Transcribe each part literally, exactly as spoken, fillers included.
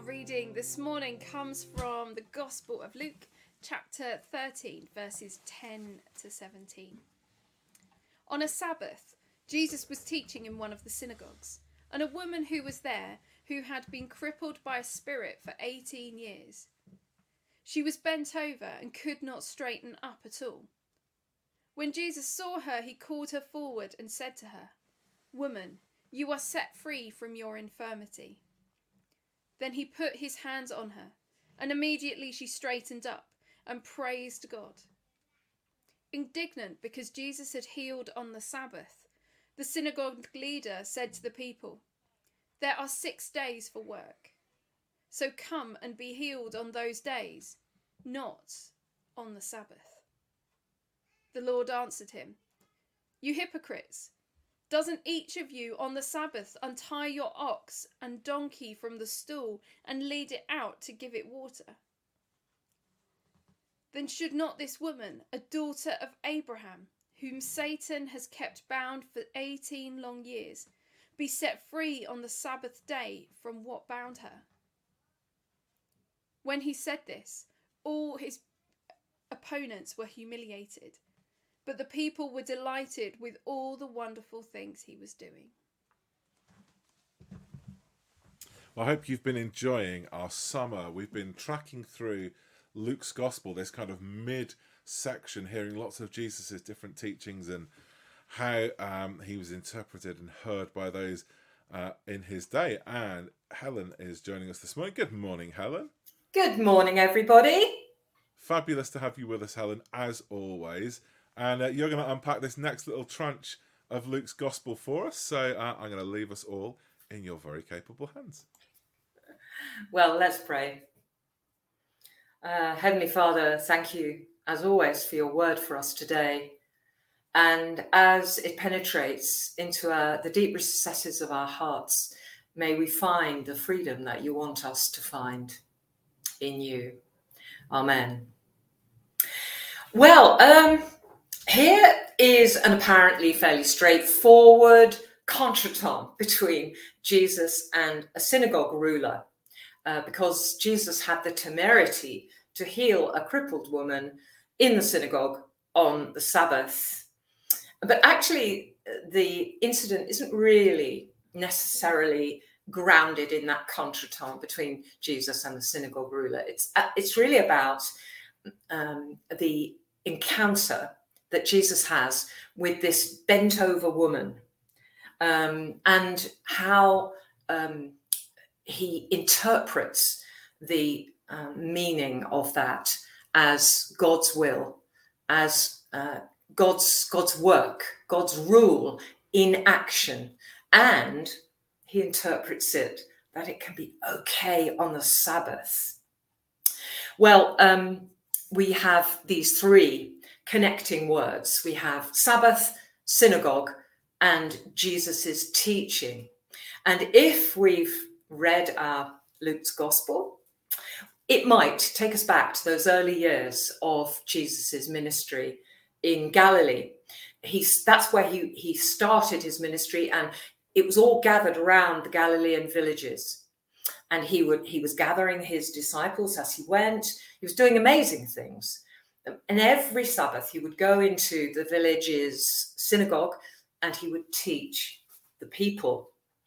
reading this morning comes from the Gospel of Luke, chapter thirteen, verses ten to seventeen. On a Sabbath, Jesus was teaching in one of the synagogues, and a woman who was there, who had been crippled by a spirit for eighteen years. She was bent over and could not straighten up at all. When Jesus saw her, he called her forward and said to her, "Woman, you are set free from your infirmity." Then he put his hands on her, and immediately she straightened up and praised God. Indignant because Jesus had healed on the Sabbath, the synagogue leader said to the people, "There are six days for work, so come and be healed on those days, not on the Sabbath." The Lord answered him, "You hypocrites! Doesn't each of you on the Sabbath untie your ox and donkey from the stall and lead it out to give it water? Then should not this woman, a daughter of Abraham, whom Satan has kept bound for eighteen long years, be set free on the Sabbath day from what bound her?" When he said this, all his opponents were humiliated, but the people were delighted with all the wonderful things he was doing. Well, I hope you've been enjoying our summer. We've been tracking through Luke's Gospel, this kind of mid-section, hearing lots of Jesus's different teachings and how um, he was interpreted and heard by those uh, in his day. And Helen is joining us this morning. Good morning, Helen. Good morning, everybody. Fabulous to have you with us, Helen, as always. And uh, you're going to unpack this next little tranche of Luke's Gospel for us. So uh, I'm going to leave us all in your very capable hands. Well, let's pray. Uh, Heavenly Father, thank you, as always, for your word for us today. And as it penetrates into uh, the deep recesses of our hearts, may we find the freedom that you want us to find in you. Amen. Well, um... here is an apparently fairly straightforward contretemps between Jesus and a synagogue ruler, uh, because Jesus had the temerity to heal a crippled woman in the synagogue on the Sabbath. But actually, the incident isn't really necessarily grounded in that contretemps between Jesus and the synagogue ruler. It's, uh, it's really about um, the encounter that Jesus has with this bent over woman, um, and how um, he interprets the um, meaning of that as God's will, as uh, God's God's work, God's rule in action, and he interprets it that it can be okay on the Sabbath. Well, um, we have these three connecting words. We have Sabbath, synagogue, and Jesus's teaching. And if we've read our Luke's Gospel, it might take us back to those early years of Jesus's ministry in Galilee. He's that's where he he started his ministry, and it was all gathered around the Galilean villages. And he would he was gathering his disciples as he went. He was doing amazing things. And every Sabbath, he would go into the village's synagogue and he would teach the people.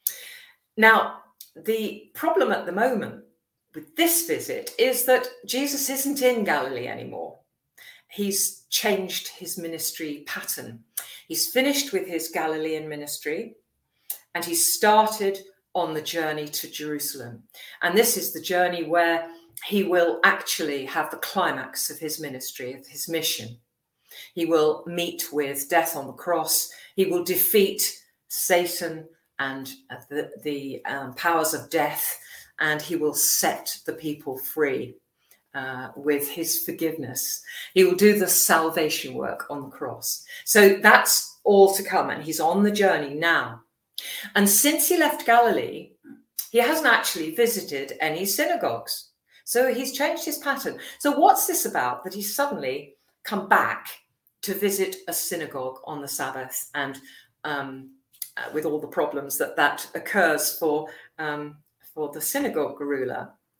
Now, the problem at the moment with this visit is that Jesus isn't in Galilee anymore. He's changed his ministry pattern. He's finished with his Galilean ministry and he's started on the journey to Jerusalem. And this is the journey where he will actually have the climax of his ministry, of his mission. He will meet with death on the cross. He will defeat Satan and the, the um, powers of death, and he will set the people free uh, with his forgiveness. He will do the salvation work on the cross. So that's all to come, and he's on the journey now. And since he left Galilee, he hasn't actually visited any synagogues. So he's changed his pattern. So what's this about, that he's suddenly come back to visit a synagogue on the Sabbath, and um, uh, with all the problems that that occurs for um, for the synagogue ruler?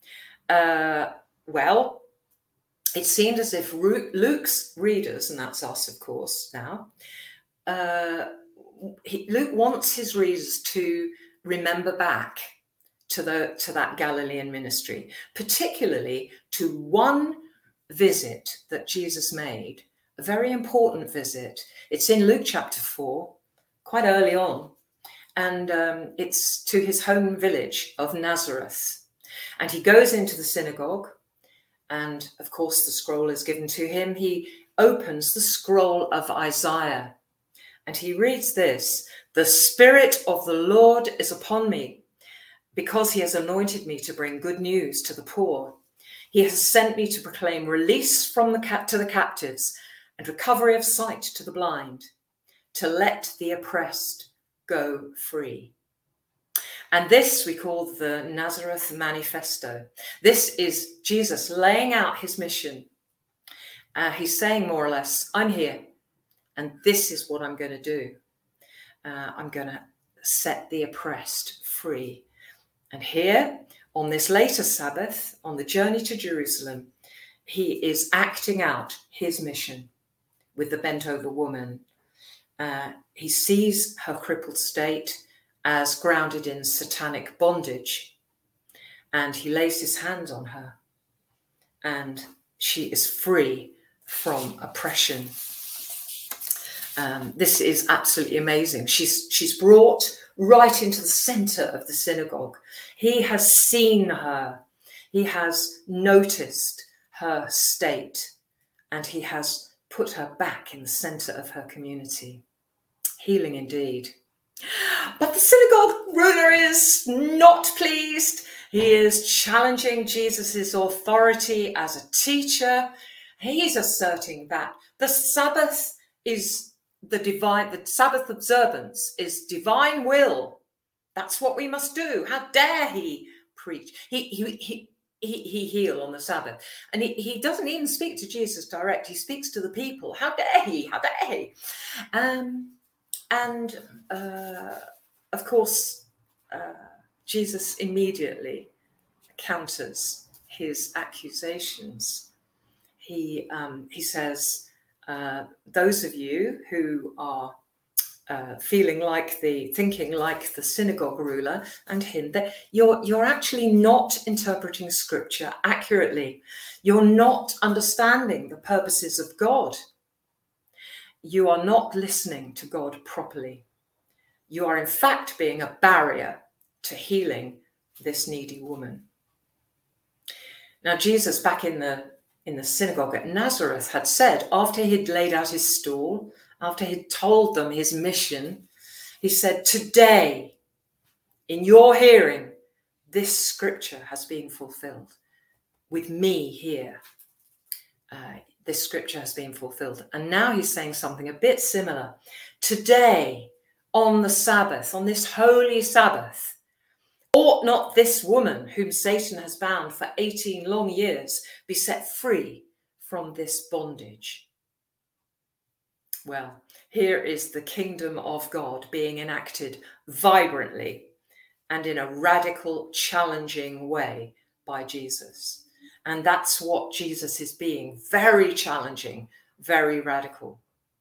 Uh, well, it seemed as if Luke's readers, and that's us, of course, now, uh, he, Luke wants his readers to remember back to the to that Galilean ministry, particularly to one visit that Jesus made, a very important visit. It's in Luke chapter four, quite early on, and um, it's to his home village of Nazareth. And he goes into the synagogue, and of course the scroll is given to him. He opens the scroll of Isaiah, and he reads this: "The Spirit of the Lord is upon me, because he has anointed me to bring good news to the poor. He has sent me to proclaim release from the cap- to the captives and recovery of sight to the blind, to let the oppressed go free." And this we call the Nazareth Manifesto. This is Jesus laying out his mission. Uh, he's saying more or less, I'm here, and this is what I'm going to do. Uh, I'm going to set the oppressed free. And here, on this later Sabbath, on the journey to Jerusalem, he is acting out his mission with the bent-over woman. Uh, he sees her crippled state as grounded in satanic bondage, and he lays his hands on her, and she is free from oppression. Um, this is absolutely amazing. She's she's brought right into the center of the synagogue. He has seen her. He has noticed her state, and he has put her back in the center of her community. Healing indeed. But the synagogue ruler is not pleased. He is challenging Jesus's authority as a teacher. He's asserting that the Sabbath is the divine, the Sabbath observance is divine will. That's what we must do. How dare he preach? He he he he, he heal on the Sabbath. And he, he doesn't even speak to Jesus direct. He speaks to the people. How dare he? How dare he? Um, and uh, of course, uh, Jesus immediately counters his accusations. He um, he says, uh, those of you who are uh, feeling like the, thinking like the synagogue ruler and him, that you're, you're actually not interpreting scripture accurately. You're not understanding the purposes of God. You are not listening to God properly. You are in fact being a barrier to healing this needy woman. Now, Jesus, back in the in the synagogue at Nazareth, had said, after he'd laid out his stall, after he'd told them his mission, he said, today, in your hearing, this scripture has been fulfilled. With me here, uh, this scripture has been fulfilled. And now he's saying something a bit similar. Today, on the Sabbath, on this holy Sabbath, ought not this woman whom Satan has bound for eighteen long years be set free from this bondage? Well, here is the kingdom of God being enacted vibrantly and in a radical, challenging way by Jesus. And that's what Jesus is being, very challenging, very radical.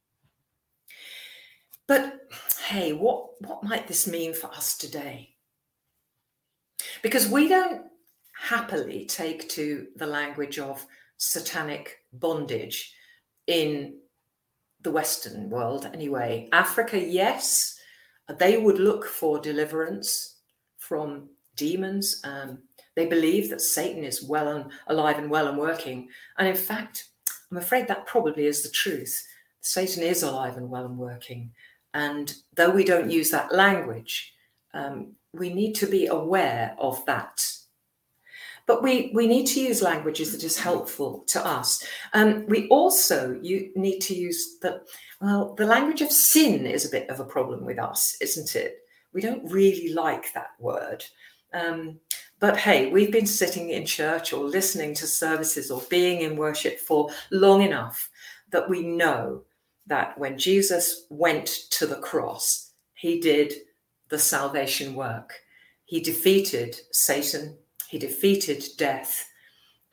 But hey, what, what might this mean for us today? Because we don't happily take to the language of satanic bondage in the Western world anyway. Africa, yes, they would look for deliverance from demons. Um, they believe that Satan is well and alive and well and working. And in fact, I'm afraid that probably is the truth. Satan is alive and well and working. And though we don't use that language, um, we need to be aware of that. But we, we need to use languages that is helpful to us. Um, we also you need to use the, well, the language of sin is a bit of a problem with us, isn't it? We don't really like that word. Um, but hey, we've been sitting in church or listening to services or being in worship for long enough that we know that when Jesus went to the cross, he did the salvation work. He defeated Satan, he defeated death,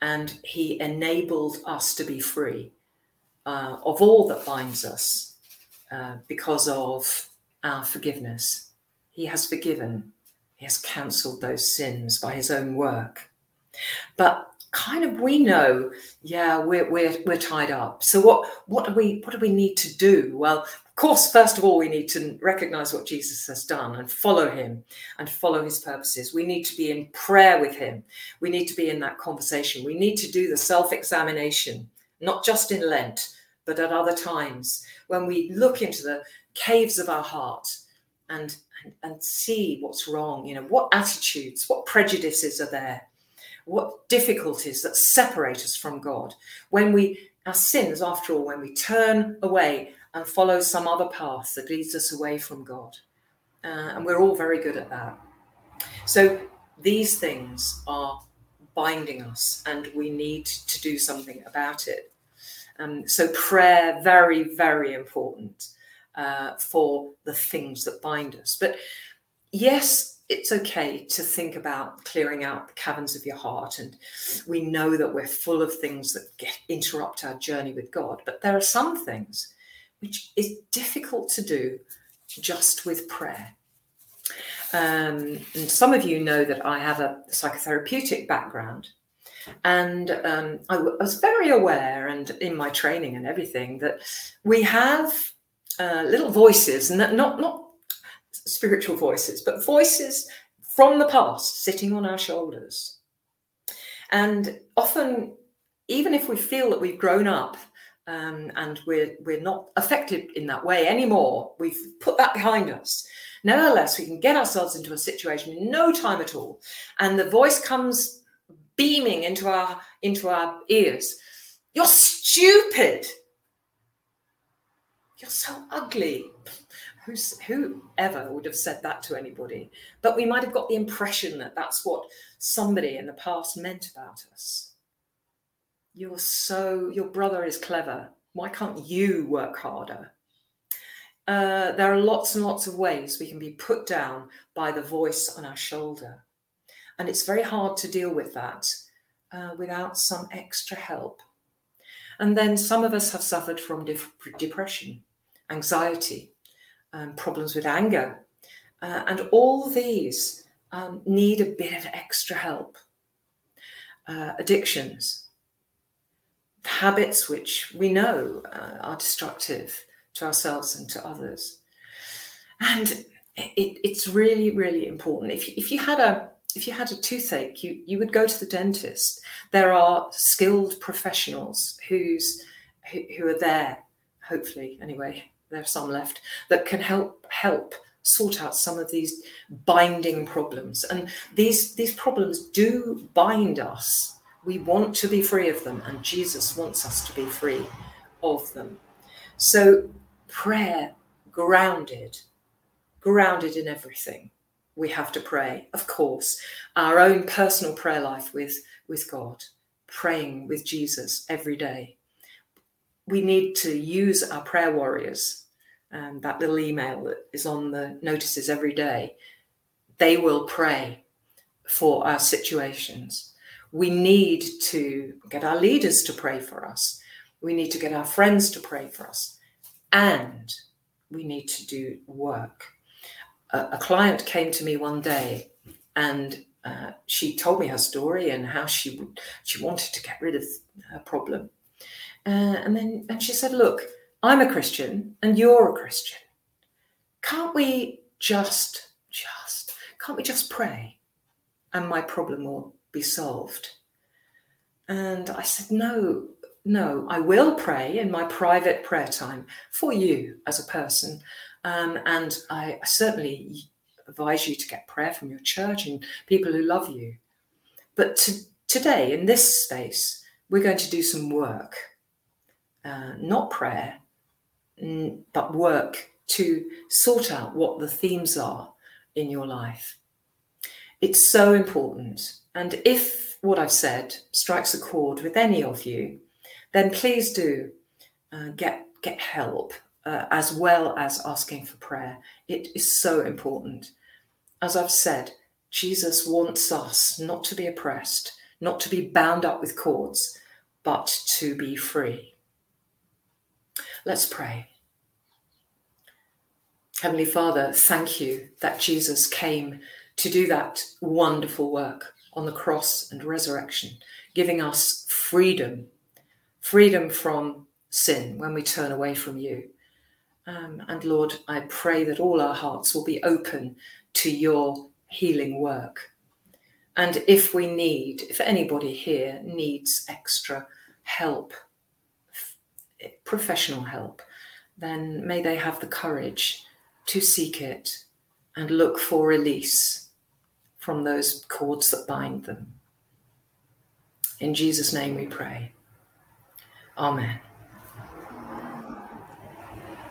and he enabled us to be free uh, of all that binds us uh, because of our forgiveness. He has forgiven. He has cancelled those sins by his own work. But kind of we know, yeah, we're we're we're tied up. So what what do we what do we need to do? Well, of course, first of all, we need to recognize what Jesus has done and follow him and follow his purposes. We need to be in prayer with him. We need to be in that conversation. We need to do the self-examination, not just in Lent, but at other times when we look into the caves of our heart and and, and see what's wrong. You know, what attitudes, what prejudices are there? What difficulties that separate us from God. When we, our sins, after all, when we turn away and follow some other path that leads us away from God. Uh, and we're all very good at that. So these things are binding us and we need to do something about it. Um, so prayer, very, very important uh, for the things that bind us. But yes, it's okay to think about clearing out the caverns of your heart. And we know that we're full of things that get, interrupt our journey with God. But there are some things which is difficult to do just with prayer. Um, and some of you know that I have a psychotherapeutic background. And um, I, w- I was very aware, and in my training and everything, that we have uh, little voices, and that not not spiritual voices, but voices from the past sitting on our shoulders. And often, even if we feel that we've grown up um, and we're we're not affected in that way anymore, we've put that behind us. Nevertheless, we can get ourselves into a situation in no time at all, and the voice comes beaming into our into our ears. You're stupid. You're so ugly. Who's, whoever would have said that to anybody? But we might have got the impression that that's what somebody in the past meant about us. You're so, your brother is clever. Why can't you work harder? Uh, there are lots and lots of ways we can be put down by the voice on our shoulder. And it's very hard to deal with that uh, without some extra help. And then some of us have suffered from de- depression, anxiety, Um, problems with anger. Uh, and all these um, need a bit of extra help. Uh, addictions, habits which we know uh, are destructive to ourselves and to others. And it, it's really, really important. If, if you had a if you had a toothache, you, you would go to the dentist. There are skilled professionals who's who, who are there, hopefully, anyway. There are some left that can help help sort out some of these binding problems. And these, these problems do bind us. We want to be free of them, and Jesus wants us to be free of them. So prayer, grounded, grounded in everything. We have to pray, of course, our own personal prayer life with, with God, praying with Jesus every day. We need to use our prayer warriors. Um, that little email that is on the notices every day, they will pray for our situations. We need to get our leaders to pray for us. We need to get our friends to pray for us. And we need to do work. A, a client came to me one day and uh, she told me her story and how she would, she wanted to get rid of her problem. Uh, and then and she said, look, I'm a Christian and you're a Christian. Can't we just, just, can't we just pray and my problem will be solved? And I said, no, no, I will pray in my private prayer time for you as a person. Um, and I certainly advise you to get prayer from your church and people who love you. But to, today, in this space, we're going to do some work, uh, not prayer, but work to sort out what the themes are in your life. It's so important. And if what I've said strikes a chord with any of you, then please do uh, get, get help uh, as well as asking for prayer. It is so important. As I've said, Jesus wants us not to be oppressed, not to be bound up with cords, but to be free. Let's pray. Heavenly Father, thank you that Jesus came to do that wonderful work on the cross and resurrection, giving us freedom, freedom from sin when we turn away from you. Um, and Lord, I pray that all our hearts will be open to your healing work. And if we need, if anybody here needs extra help, professional help, then may they have the courage to seek it and look for release from those cords that bind them. In Jesus' name we pray. Amen.